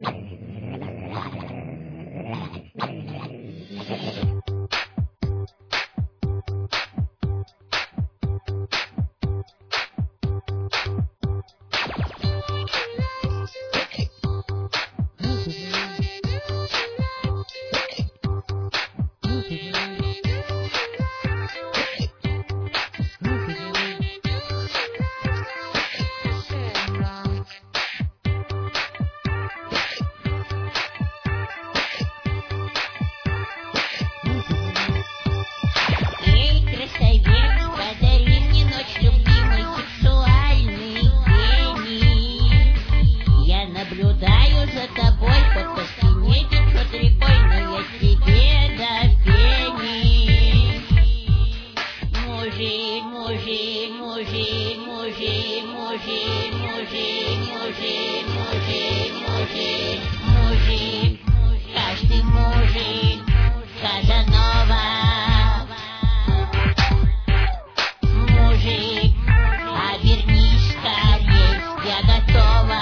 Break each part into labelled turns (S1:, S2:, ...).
S1: Наблюдаю за тобой, под по спине течет рекой, но я тебе до пени. Мужик, мужик, мужик, мужик, мужик, мужик, мужик, мужик, мужик, мужик, каждый мужик, Казанова. Мужик, обернись скорей, я готова.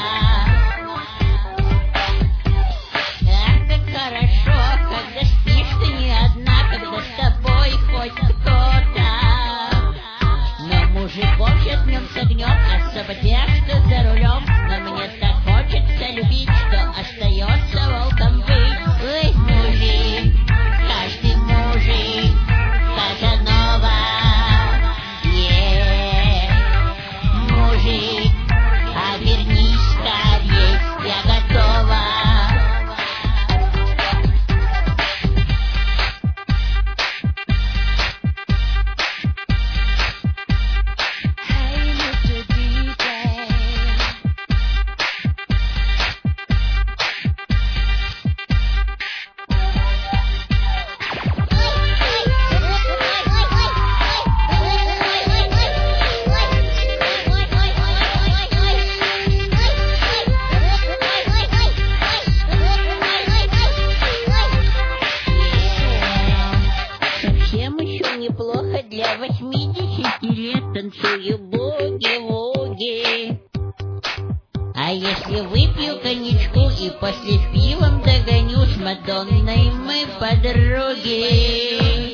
S1: Когда спишь ты не одна, когда с тобой хоть кто-то. Но мужиков сейчас днем с огнем, особо тех, что за рулем. Но мне так хочется любить, что остается волком быть. Ой, мужик, каждый мужик, Казанова. Мужик, обернись скорей, я готова. Неплохо для 80 лет, танцую буги-вуги. А если выпью коньячку и после пивом догоню, с Мадонной мы подруги.